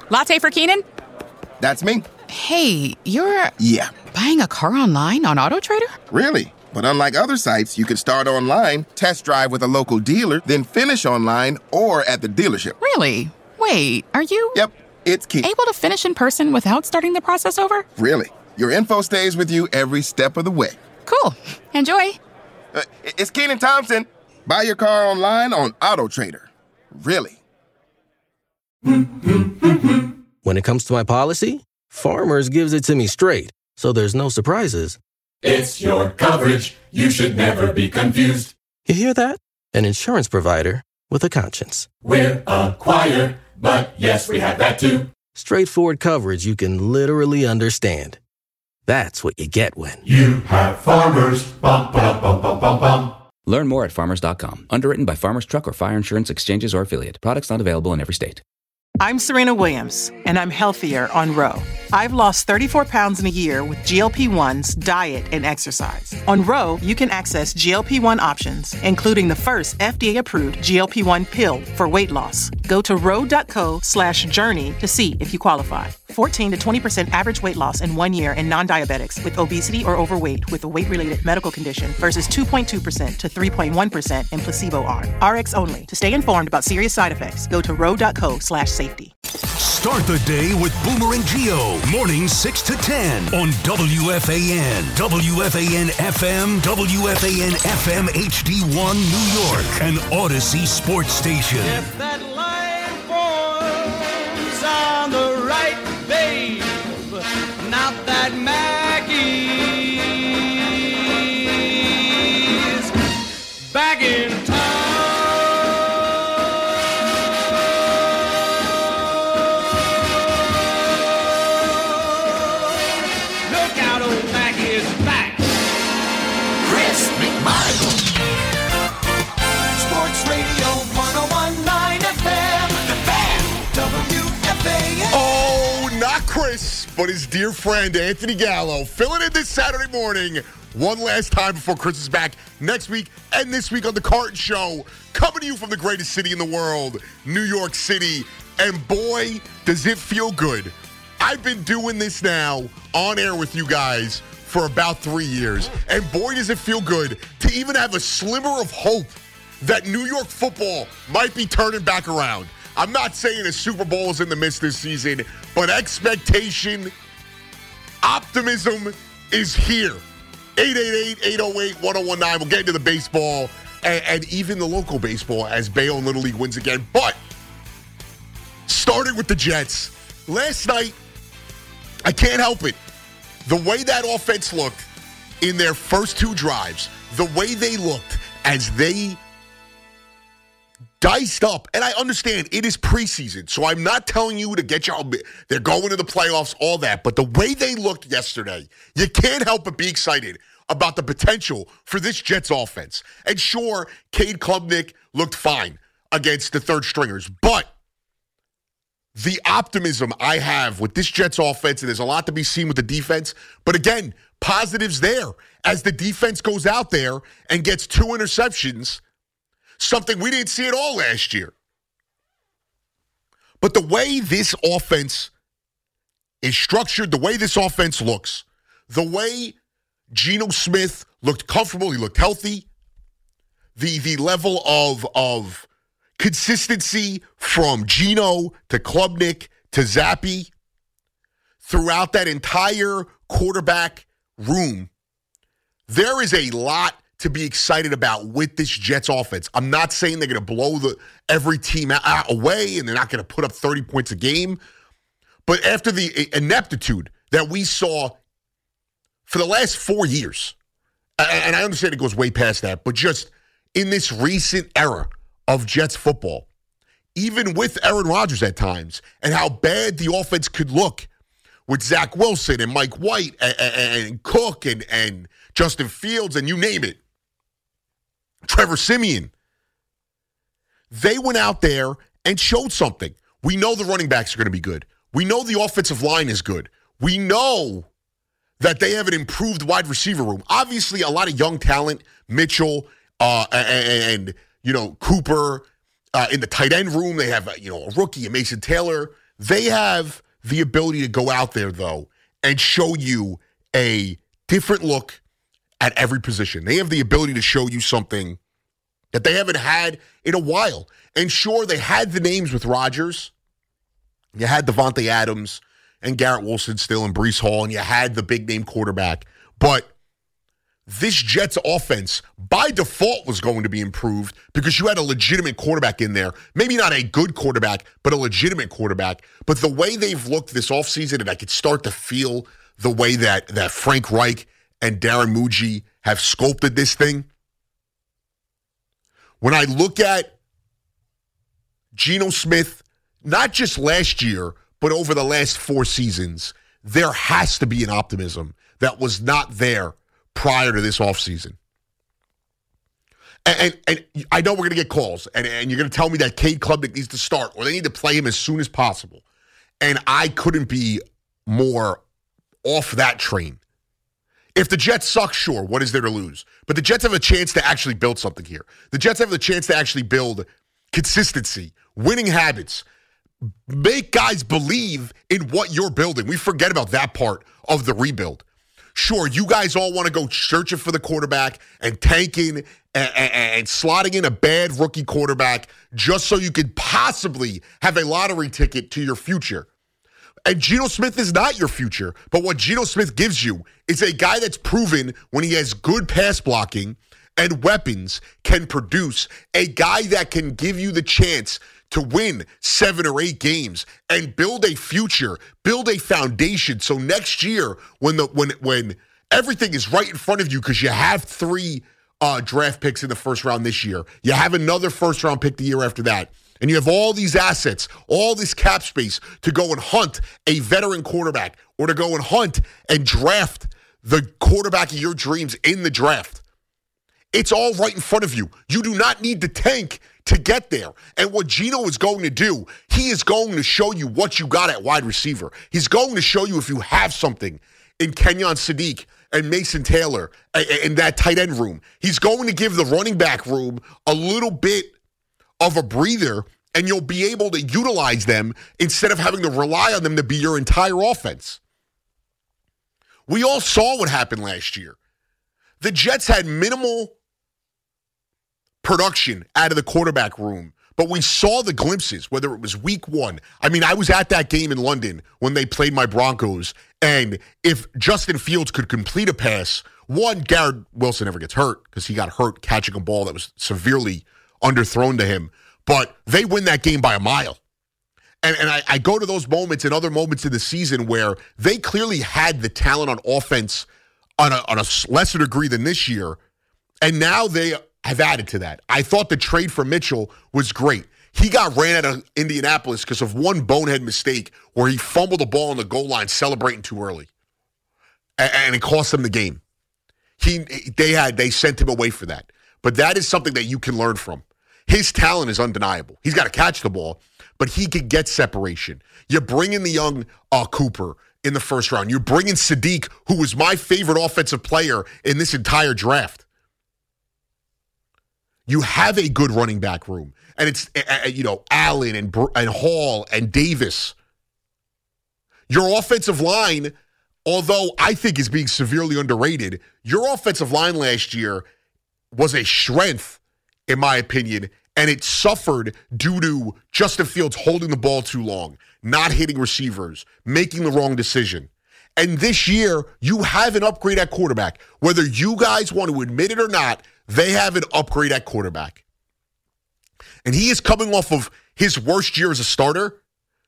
Latte for Keenan? That's me. Hey, you're... Yeah. Buying a car online on AutoTrader? Really? But unlike other sites, you can start online, test drive with a local dealer, then finish online or at the dealership. Really? Wait, are you... Yep, it's Keenan. Able to finish in person without starting the process over? Really. Your info stays with you every step of the way. Cool. Enjoy. It's Keenan Thompson. Buy your car online on AutoTrader. Really. When it comes to my policy, Farmers gives it to me straight, so there's no surprises. It's your coverage. You should never be confused. You hear that? An insurance provider with a conscience. We're a choir, but yes, we have that too. Straightforward coverage you can literally understand. That's what you get when you have Farmers. Bum, bum, bum, bum, bum, bum. Learn more at farmers.com. Underwritten by Farmers Truck or Fire Insurance Exchanges or Affiliate. Products not available in every state. I'm Serena Williams, and I'm healthier on Ro. I've lost 34 pounds in a year with GLP-1s, diet, and exercise. On Ro, you can access GLP-1 options, including the first FDA-approved GLP-1 pill for weight loss. Go to ro.co/journey to see if you qualify. 14 to 20% average weight loss in 1 year in non-diabetics with obesity or overweight with a weight-related medical condition versus 2.2% to 3.1% in placebo arm. RX only. To stay informed about serious side effects, go to ro.co/safety. Start the day with Boomer and Gio. Mornings 6 to 10 on WFAN, WFAN FM, WFAN FM HD1 New York, and Odyssey Sports Station. If that line forms on the right, babe, not that Maggie's back in town. Chris, but his dear friend Anthony Gallo filling in this Saturday morning one last time before Chris is back next week and this week on The Carton Show, coming to you from the greatest city in the world, New York City. And boy, does it feel good. I've been doing this now on air with you guys for about 3 years, and boy, does it feel good to even have a sliver of hope that New York football might be turning back around. I'm not saying a Super Bowl is in the midst this season, but expectation, optimism is here. 888-808-1019. We'll get into the baseball and even the local baseball as Bayonne Little League wins again. But starting with the Jets, last night, I can't help it. The way that offense looked in their first two drives, the way they looked as they diced up, and I understand it is preseason, so I'm not telling you to get your, they're going to the playoffs, all that, but the way they looked yesterday, you can't help but be excited about the potential for this Jets offense. And sure, Cade Klubnik looked fine against the third stringers, but the optimism I have with this Jets offense, and there's a lot to be seen with the defense, but again, positives there as the defense goes out there and gets 2 interceptions, something we didn't see at all last year. But the way this offense is structured, the way this offense looks, the way Geno Smith looked comfortable, he looked healthy, the level of consistency from Geno to Klubnik to Zappe throughout that entire quarterback room, there is a lot to be excited about with this Jets offense. I'm not saying they're going to blow every team away and they're not going to put up 30 points a game. But after the ineptitude that we saw for the last 4 years, and I understand it goes way past that, but just in this recent era of Jets football, even with Aaron Rodgers at times, and how bad the offense could look with Zach Wilson and Mike White and Cook and Justin Fields and you name it, Trevor Siemian, they went out there and showed something. We know the running backs are going to be good. We know the offensive line is good. We know that they have an improved wide receiver room. Obviously, a lot of young talent, Mitchell and Cooper. In the tight end room, they have a rookie, Mason Taylor. They have the ability to go out there, though, and show you a different look at every position. They have the ability to show you something that they haven't had in a while. And sure, they had the names with Rodgers. You had Devontae Adams and Garrett Wilson still and Breece Hall, and you had the big-name quarterback. But this Jets offense, by default, was going to be improved because you had a legitimate quarterback in there. Maybe not a good quarterback, but a legitimate quarterback. But the way they've looked this offseason, and I could start to feel the way that Frank Reich and Darren Muji have sculpted this thing. When I look at Geno Smith, not just last year, but over the last 4 seasons, there has to be an optimism that was not there prior to this offseason. And I know we're going to get calls, and you're going to tell me that Cade Klubnik needs to start, or they need to play him as soon as possible. And I couldn't be more off that train. If the Jets suck, sure, what is there to lose? But the Jets have a chance to actually build something here. The Jets have the chance to actually build consistency, winning habits, make guys believe in what you're building. We forget about that part of the rebuild. Sure, you guys all want to go searching for the quarterback and tanking and slotting in a bad rookie quarterback just so you could possibly have a lottery ticket to your future. And Geno Smith is not your future, but what Geno Smith gives you is a guy that's proven when he has good pass blocking and weapons can produce, a guy that can give you the chance to win 7 or 8 games and build a future, build a foundation. So next year, when everything is right in front of you, because you have 3 draft picks in the first round this year, you have another first round pick the year after that, and you have all these assets, all this cap space to go and hunt a veteran quarterback or to go and hunt and draft the quarterback of your dreams in the draft. It's all right in front of you. You do not need to tank to get there. And what Geno is going to do, he is going to show you what you got at wide receiver. He's going to show you if you have something in Kenyon Sadiq and Mason Taylor in that tight end room. He's going to give the running back room a little bit of a breather, and you'll be able to utilize them instead of having to rely on them to be your entire offense. We all saw what happened last year. The Jets had minimal production out of the quarterback room, but we saw the glimpses, whether it was week 1. I mean, I was at that game in London when they played my Broncos, and if Justin Fields could complete a pass, Garrett Wilson never gets hurt because he got hurt catching a ball that was severely underthrown to him, but they win that game by a mile. And I go to those moments and other moments in the season where they clearly had the talent on offense on a lesser degree than this year, and now they have added to that. I thought the trade for Mitchell was great. He got ran out of Indianapolis because of one bonehead mistake where he fumbled the ball on the goal line celebrating too early, and it cost them the game. They sent him away for that. But that is something that you can learn from. His talent is undeniable. He's got to catch the ball, but he can get separation. You bring in the young Cooper in the first round. You're bringing Sadiq, who was my favorite offensive player in this entire draft. You have a good running back room, and it's Allen and Hall and Davis. Your offensive line, although I think is being severely underrated, your offensive line last year was a strength, in my opinion, and it suffered due to Justin Fields holding the ball too long, not hitting receivers, making the wrong decision. And this year, you have an upgrade at quarterback. Whether you guys want to admit it or not, they have an upgrade at quarterback. And he is coming off of his worst year as a starter.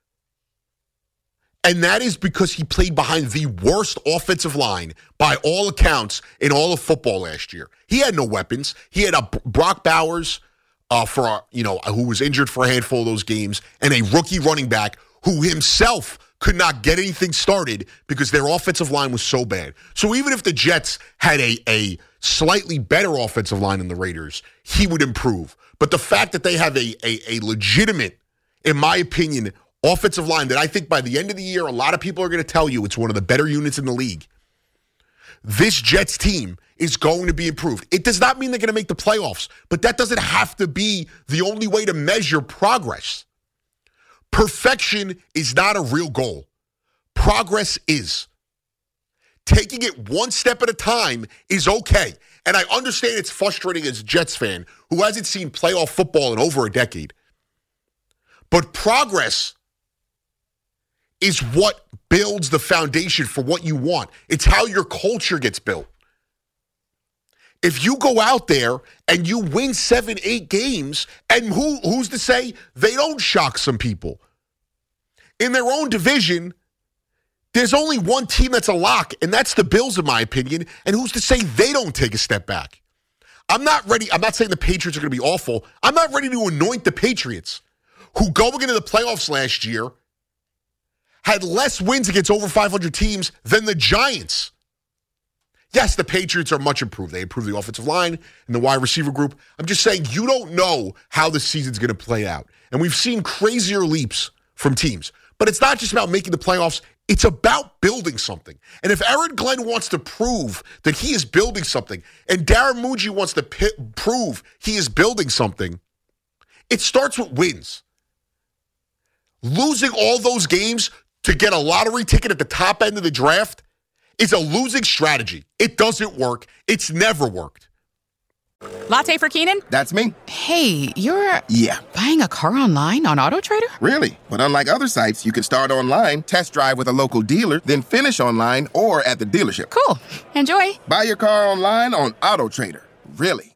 And that is because he played behind the worst offensive line by all accounts in all of football last year. He had no weapons. He had a Brock Bowers who was injured for a handful of those games, and a rookie running back who himself could not get anything started because their offensive line was so bad. So even if the Jets had a slightly better offensive line than the Raiders, he would improve. But the fact that they have a legitimate, in my opinion, offensive line that I think by the end of the year, a lot of people are going to tell you it's one of the better units in the league. This Jets team is going to be improved. It does not mean they're going to make the playoffs, but that doesn't have to be the only way to measure progress. Perfection is not a real goal. Progress is. Taking it one step at a time is okay. And I understand it's frustrating as a Jets fan who hasn't seen playoff football in over a decade. But progress is what builds the foundation for what you want. It's how your culture gets built. If you go out there and you win 7-8 games, and who's to say they don't shock some people? In their own division, there's only one team that's a lock, and that's the Bills, in my opinion. And who's to say they don't take a step back? I'm not ready. I'm not saying the Patriots are going to be awful. I'm not ready to anoint the Patriots, who going into the playoffs last year had less wins against over 500 teams than the Giants. Yes, the Patriots are much improved. They improved the offensive line and the wide receiver group. I'm just saying you don't know how the season's going to play out. And we've seen crazier leaps from teams. But it's not just about making the playoffs. It's about building something. And if Aaron Glenn wants to prove that he is building something, and Darren Muji wants to prove he is building something, it starts with wins. Losing all those games to get a lottery ticket at the top end of the draft is a losing strategy. It doesn't work. It's never worked. Latte for Keenan? That's me. Hey, you're... Yeah. Buying a car online on AutoTrader? Really? But unlike other sites, you can start online, test drive with a local dealer, then finish online or at the dealership. Cool. Enjoy. Buy your car online on AutoTrader. Really.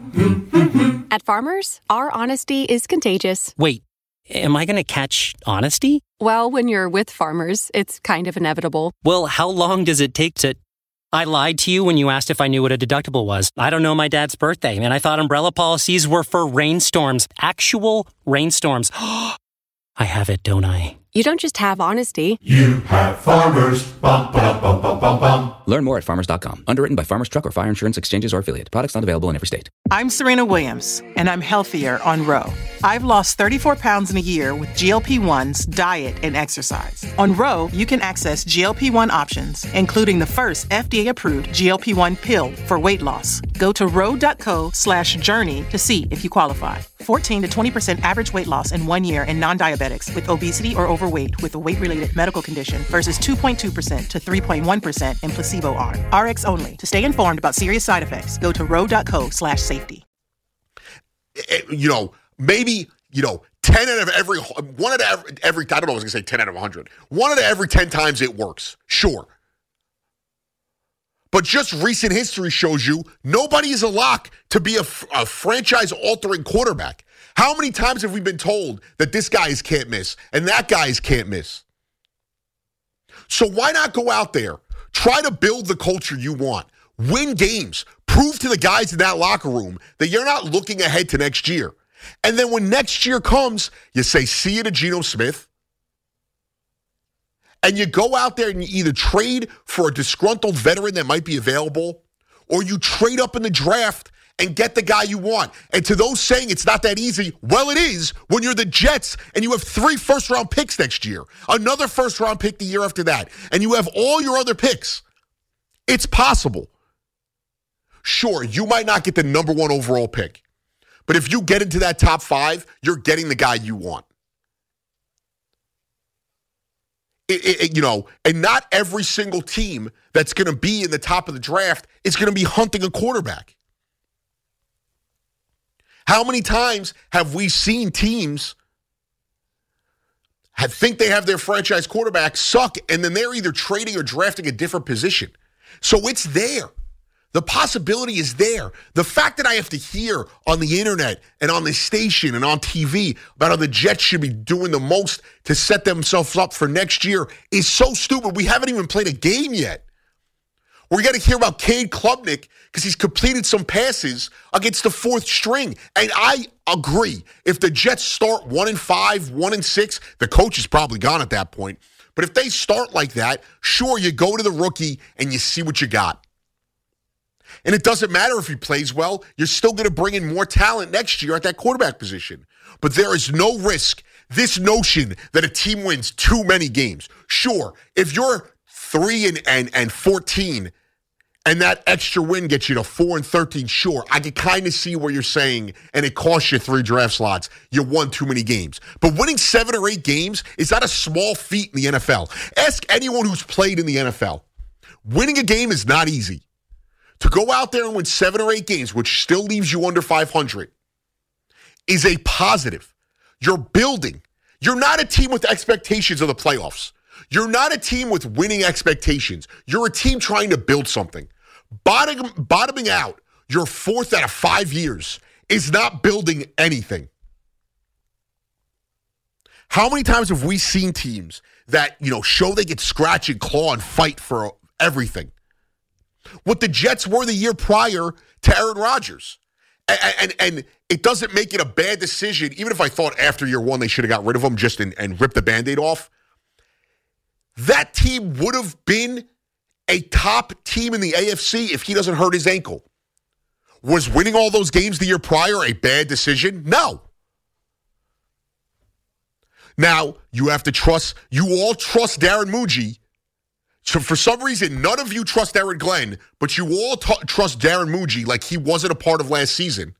At Farmers, our honesty is contagious. Wait, am I going to catch honesty? Well, when you're with Farmers, it's kind of inevitable. Well, how long does it take to... I lied to you when you asked if I knew what a deductible was. I don't know my dad's birthday, and I thought umbrella policies were for rainstorms. Actual rainstorms. I have it, don't I? You don't just have honesty. You have Farmers. Bum, ba, bum, bum, bum, bum. Learn more at farmers.com. Underwritten by Farmers Truck or Fire Insurance Exchanges or Affiliate. Products not available in every state. I'm Serena Williams, and I'm healthier on Ro. I've lost 34 pounds in a year with GLP-1s, diet, and exercise. On Ro, you can access GLP-1 options, including the first FDA-approved GLP-1 pill for weight loss. Go to ro.co/journey to see if you qualify. 14 to 20% average weight loss in 1 year in non-diabetics with obesity or overweight with a weight-related medical condition versus 2.2% to 3.1% in placebo arm. RX only. To stay informed about serious side effects, go to ro.co/safety. Maybe 10 out of every, one out of every, I don't know, I was going to say 10 out of 100. 1 out of every 10 times it works. Sure. But just recent history shows you nobody is a lock to be a franchise-altering quarterback. How many times have we been told that this guy can't miss and that guy can't miss? So why not go out there, try to build the culture you want, win games, prove to the guys in that locker room that you're not looking ahead to next year. And then when next year comes, you say, see you to Geno Smith. And you go out there and you either trade for a disgruntled veteran that might be available, or you trade up in the draft and get the guy you want. And to those saying it's not that easy, well, it is when you're the Jets and you have 3 first-round picks next year, another first-round pick the year after that, and you have all your other picks. It's possible. Sure, you might not get the number 1 overall pick, but if you get into that top 5, you're getting the guy you want. And not every single team that's going to be in the top of the draft is going to be hunting a quarterback. How many times have we seen teams think they have their franchise quarterback suck, and then they're either trading or drafting a different position? So it's there. The possibility is there. The fact that I have to hear on the internet and on the station and on TV about how the Jets should be doing the most to set themselves up for next year is so stupid. We haven't even played a game yet. We got to hear about Cade Klubnik because he's completed some passes against the 4th string. And I agree. If the Jets start 1-5, 1-6, the coach is probably gone at that point. But if they start like that, sure, you go to the rookie and you see what you got. And it doesn't matter if he plays well. You're still going to bring in more talent next year at that quarterback position. But there is no risk. This notion that a team wins too many games. Sure, if you're 3-14 and that extra win gets you to 4-13, sure, I can kind of see where you're saying, and it costs you 3 draft slots, you won too many games. But winning 7 or 8 games is not a small feat in the NFL. Ask anyone who's played in the NFL. Winning a game is not easy. To go out there and win 7 or 8 games, which still leaves you under 500, is a positive. You're building. You're not a team with expectations of the playoffs. You're not a team with winning expectations. You're a team trying to build something. Bottoming out your 4th out of 5 years is not building anything. How many times have we seen teams that, show they can scratch and claw and fight for everything? What the Jets were the year prior to Aaron Rodgers. And it doesn't make it a bad decision, even if I thought after year 1 they should have got rid of him just and ripped the Band-Aid off. That team would have been a top team in the AFC if he doesn't hurt his ankle. Was winning all those games the year prior a bad decision? No. Now, you all trust Darren Muji. So for some reason, none of you trust Aaron Glenn, but you all trust Darren Muji like he wasn't a part of last season.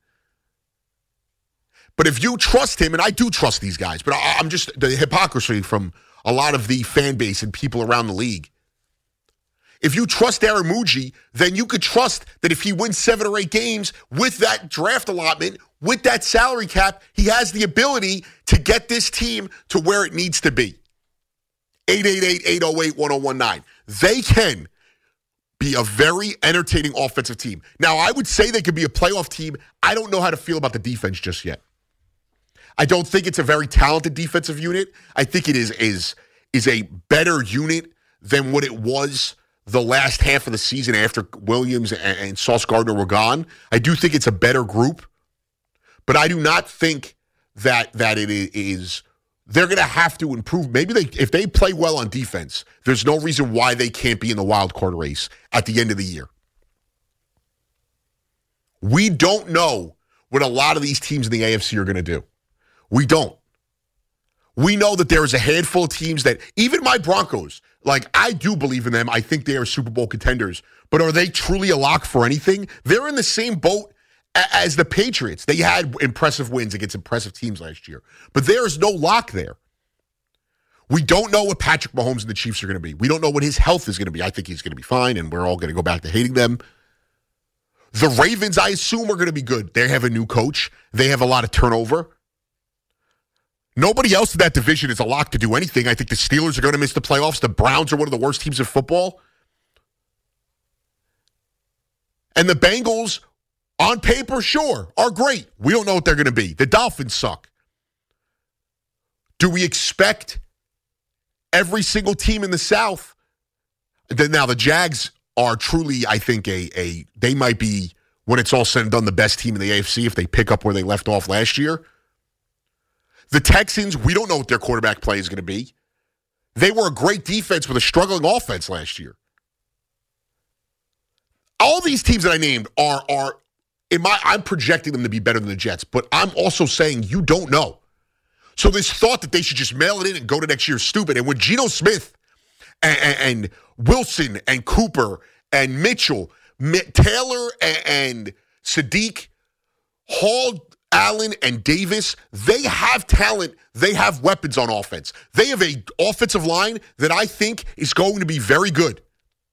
But if you trust him, and I do trust these guys, but I'm just the hypocrisy from a lot of the fan base and people around the league. If you trust Darren Muji, then you could trust that if he wins 7 or 8 games with that draft allotment, with that salary cap, he has the ability to get this team to where it needs to be. 888-808-1019. They can be a very entertaining offensive team. Now, I would say they could be a playoff team. I don't know how to feel about the defense just yet. I don't think it's a very talented defensive unit. I think it is a better unit than what it was the last half of the season after Williams and Sauce Gardner were gone. I do think it's a better group, but I do not think that it is. They're going to have to improve. Maybe if they play well on defense, there's no reason why they can't be in the wild card race at the end of the year. We don't know what a lot of these teams in the AFC are going to do. We don't. We know that there is a handful of teams that, even my Broncos, I do believe in them. I think they are Super Bowl contenders. But are they truly a lock for anything? They're in the same boat as the Patriots. They had impressive wins against impressive teams last year. But there is no lock there. We don't know what Patrick Mahomes and the Chiefs are going to be. We don't know what his health is going to be. I think he's going to be fine, and we're all going to go back to hating them. The Ravens, I assume, are going to be good. They have a new coach. They have a lot of turnover. Nobody else in that division is a lock to do anything. I think the Steelers are going to miss the playoffs. The Browns are one of the worst teams in football. And the Bengals, on paper, sure, are great. We don't know what they're going to be. The Dolphins suck. Do we expect every single team in the South? Now, the Jags are truly, I think, they might be, when it's all said and done, the best team in the AFC if they pick up where they left off last year. The Texans, we don't know what their quarterback play is going to be. They were a great defense with a struggling offense last year. All these teams that I named I'm projecting them to be better than the Jets, but I'm also saying you don't know. So this thought that they should just mail it in and go to next year is stupid. And when Geno Smith and Wilson and Cooper and Mitchell, Taylor and Sadiq, Hall, Allen, and Davis, they have talent. They have weapons on offense. They have an offensive line that I think is going to be very good.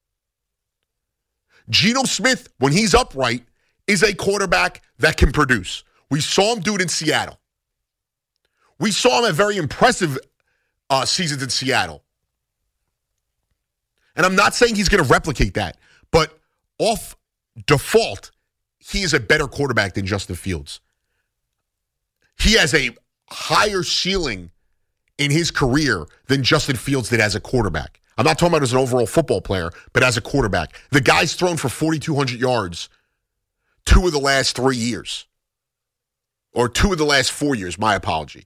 Geno Smith, when he's upright, is a quarterback that can produce. We saw him do it in Seattle. We saw him have very impressive seasons in Seattle. And I'm not saying he's going to replicate that, but off default, he is a better quarterback than Justin Fields. He has a higher ceiling in his career than Justin Fields did as a quarterback. I'm not talking about as an overall football player, but as a quarterback. The guy's thrown for 4,200 yards 2 of the last 3 years. Or 2 of the last 4 years, my apology.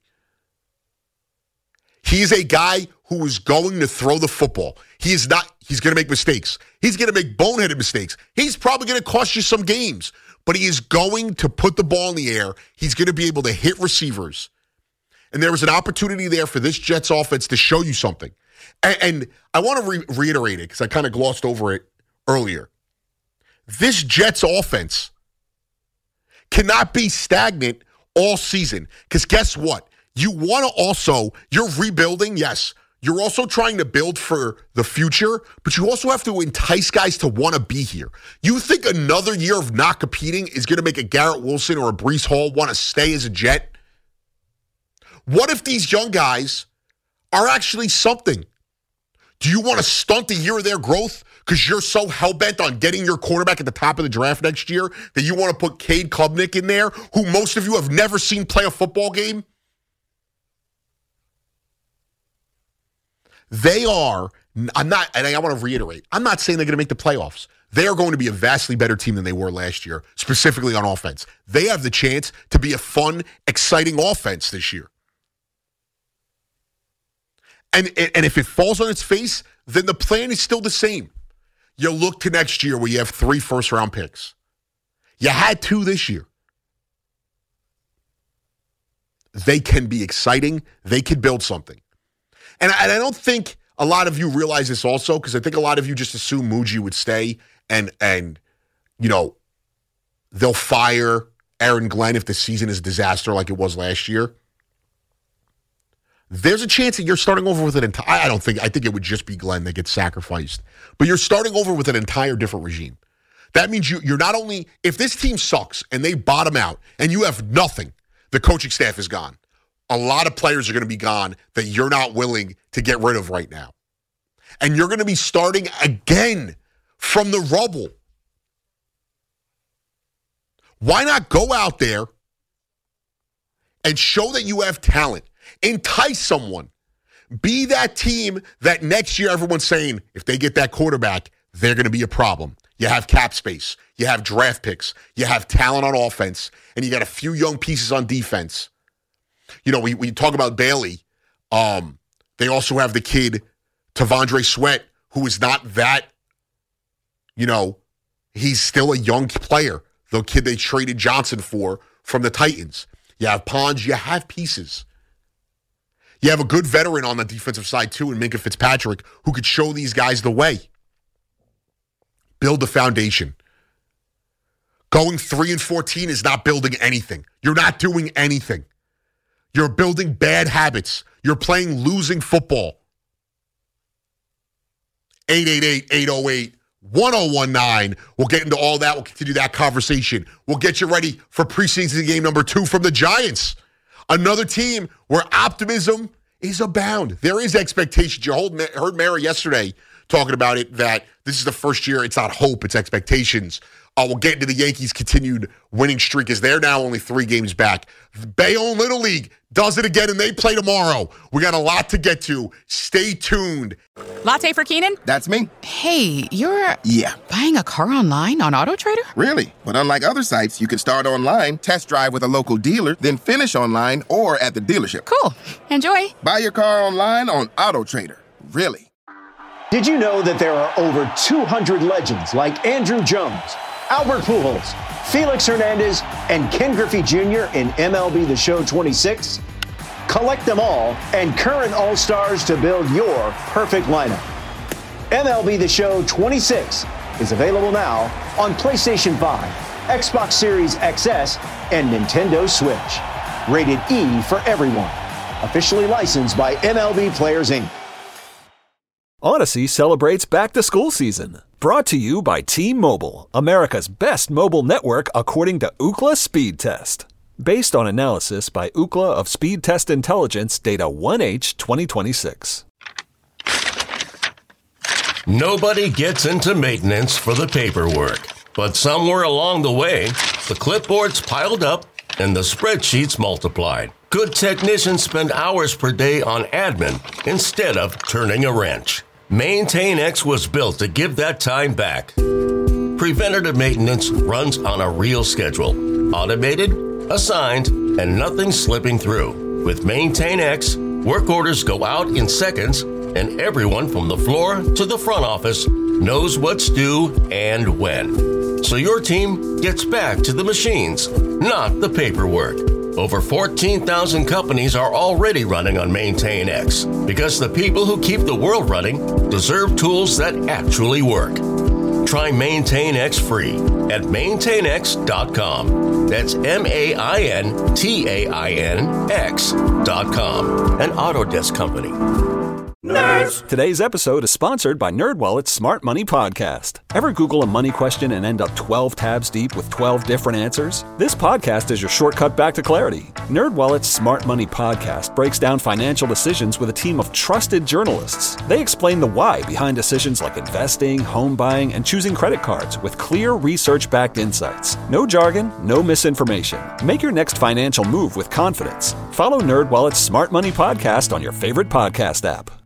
He's a guy who is going to throw the football. He's going to make mistakes. He's going to make boneheaded mistakes. He's probably going to cost you some games. But he is going to put the ball in the air. He's going to be able to hit receivers. And there was an opportunity there for this Jets offense to show you something. And I want to reiterate it because I kind of glossed over it earlier. this Jets offense cannot be stagnant all season. Because guess what? You're rebuilding, yes. You're also trying to build for the future, but you also have to entice guys to want to be here. You think another year of not competing is going to make a Garrett Wilson or a Breece Hall want to stay as a Jet? What if these young guys are actually something? Do you want to stunt a year of their growth because you're so hell-bent on getting your quarterback at the top of the draft next year that you want to put Cade Klubnik in there, who most of you have never seen play a football game? They are, I want to reiterate, I'm not saying they're going to make the playoffs. They are going to be a vastly better team than they were last year, specifically on offense. They have the chance to be a fun, exciting offense this year. And if it falls on its face, then the plan is still the same. You look to next year where you have 3 first-round picks. You had 2 this year. They can be exciting. They can build something. And I don't think a lot of you realize this also, because I think a lot of you just assume Muji would stay and they'll fire Aaron Glenn if the season is a disaster like it was last year. There's a chance that you're starting over with I think it would just be Glenn that gets sacrificed. But you're starting over with an entire different regime. That means you're not only, if this team sucks and they bottom out and you have nothing, the coaching staff is gone. A lot of players are going to be gone that you're not willing to get rid of right now. And you're going to be starting again from the rubble. Why not go out there and show that you have talent? Entice someone. Be that team that next year everyone's saying, if they get that quarterback, they're going to be a problem. You have cap space. You have draft picks. You have talent on offense. And you got a few young pieces on defense. We talk about Bailey. They also have the kid, Tavondre Sweat, who is not that, he's still a young player. The kid they traded Johnson for from the Titans. You have Pons. You have pieces. You have a good veteran on the defensive side, too, in Minkah Fitzpatrick, who could show these guys the way. Build the foundation. Going 3-14 is not building anything. You're not doing anything. You're building bad habits. You're playing losing football. 888-808-1019. We'll get into all that. We'll continue that conversation. We'll get you ready for preseason game number 2 from the Giants. Another team where optimism is abound. There is expectation. You heard Mara yesterday talking about it, that this is the first year. It's not hope, it's expectations. We'll get into the Yankees' continued winning streak as they're now only 3 games back. Bayonne Little League does it again, and they play tomorrow. We got a lot to get to. Stay tuned. Latte for Keenan? That's me. Hey, you're... Yeah. Buying a car online on AutoTrader? Really? But unlike other sites, you can start online, test drive with a local dealer, then finish online or at the dealership. Cool. Enjoy. Buy your car online on AutoTrader. Really? Did you know that there are over 200 legends like Andrew Jones, Albert Pujols, Felix Hernandez, and Ken Griffey Jr. in MLB The Show 26? Collect them all and current All-Stars to build your perfect lineup. MLB The Show 26 is available now on PlayStation 5, Xbox Series XS, and Nintendo Switch. Rated E for everyone. Officially licensed by MLB Players, Inc. Odyssey celebrates back-to-school season. Brought to you by T-Mobile, America's best mobile network according to Ookla Speed Test. Based on analysis by Ookla of Speed Test Intelligence data 1H 2026. Nobody gets into maintenance for the paperwork. But somewhere along the way, the clipboards piled up and the spreadsheets multiplied. Good technicians spend hours per day on admin instead of turning a wrench. MaintainX was built to give that time back. Preventative maintenance runs on a real schedule. Automated, assigned, and nothing slipping through. With MaintainX, work orders go out in seconds, and everyone from the floor to the front office knows what's due and when. So your team gets back to the machines, not the paperwork. Over 14,000 companies are already running on MaintainX because the people who keep the world running deserve tools that actually work. Try Maintain X free at maintainx.com. That's MAINTAINX.com. An Autodesk company. Nerds! Today's episode is sponsored by NerdWallet's Smart Money Podcast. Ever Google a money question and end up 12 tabs deep with 12 different answers? This podcast is your shortcut back to clarity. NerdWallet's Smart Money Podcast breaks down financial decisions with a team of trusted journalists. They explain the why behind decisions like investing, home buying, and choosing credit cards with clear research-backed insights. No jargon, no misinformation. Make your next financial move with confidence. Follow NerdWallet's Smart Money Podcast on your favorite podcast app.